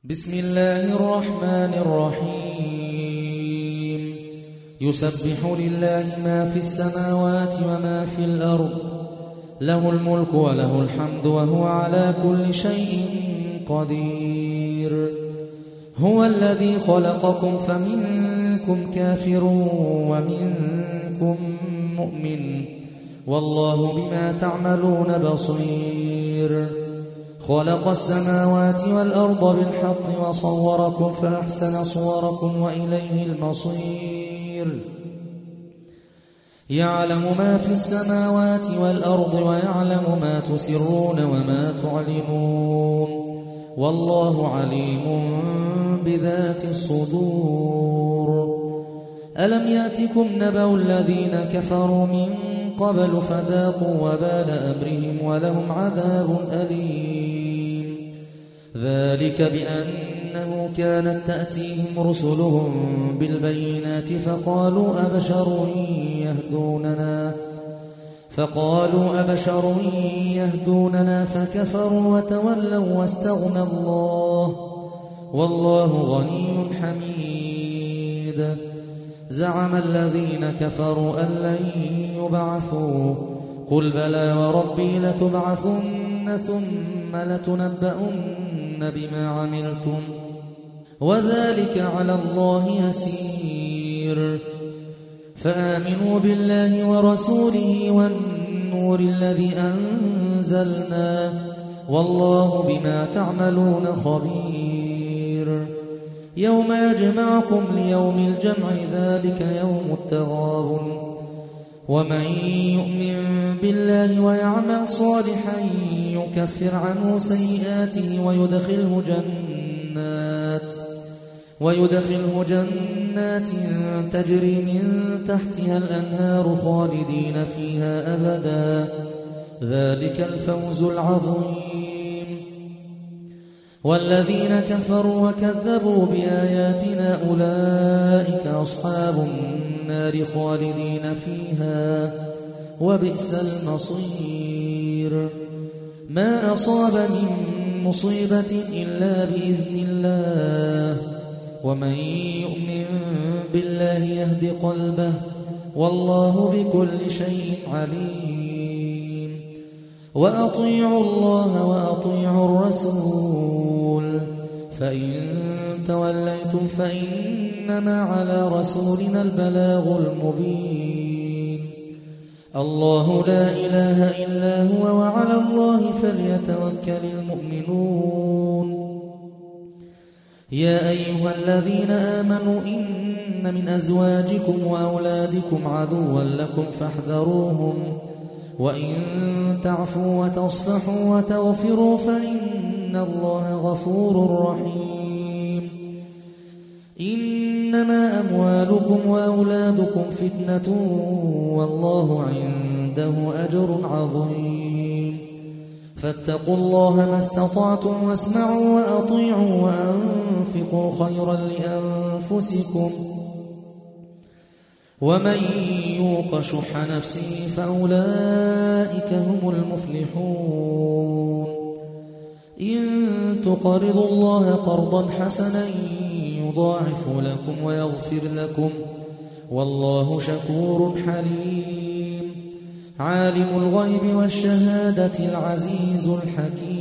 بسم الله الرحمن الرحيم يسبح لله ما في السماوات وما في الأرض له الملك وله الحمد وهو على كل شيء قدير هو الذي خلقكم فمنكم كافر ومنكم مؤمن والله بما تعملون بصير خلق السماوات والأرض بالحق وصوركم فأحسن صوركم وإليه المصير يعلم ما في السماوات والأرض ويعلم ما تسرون وما تعلنون والله عليم بذات الصدور ألم يأتكم نبأ الذين كفروا من قبل فذاقوا وبال أمرهم ولهم عذاب أليم ذلك بأنه كانت تأتيهم رسلهم بالبينات فقالوا أبشر يهدوننا فكفروا وتولوا واستغنى الله والله غني حميد زعم الذين كفروا أن لن يبعثوا قل بلى وربي لتبعثن ثم لتنبؤن بما عملتم وذلك على الله يسير فآمنوا بالله ورسوله والنور الذي أنزلنا والله بما تعملون خبير يوم يجمعكم ليوم الجمع ذلك يوم التغابن ومن يؤمن بالله ويعمل صالحا يكفر عنه سيئاته ويدخله جنات تجري من تحتها الأنهار خالدين فيها أبدا ذلك الفوز العظيم والذين كفروا وكذبوا بآياتنا أولئك أصحاب النار خالدين فيها وبئس المصير ما أصاب من مصيبة إلا بإذن الله ومن يؤمن بالله يهد قلبه والله بكل شيء عليم وأطيعوا الله وأطيعوا الرسول فإن توليتم فإنما على رسولنا البلاغ المبين الله لا إله إلا هو وعلى الله فليتوكل المؤمنون يا أيها الذين آمنوا إن من أزواجكم وأولادكم عدوا لكم فاحذروهم وإن تعفوا وتصفحوا وتغفروا فإن الله غفور رحيم إنما أموالكم وأولادكم فتنة والله عنده أجر عظيم فاتقوا الله ما استطعتم واسمعوا وأطيعوا وأنفقوا خيرا لأنفسكم ومن يوق شح نفسه فأولئك هم المفلحون إن تقرضوا الله قرضا حسنا يضاعف لكم ويغفر لكم والله شكور حليم عالم الغيب والشهادة العزيز الحكيم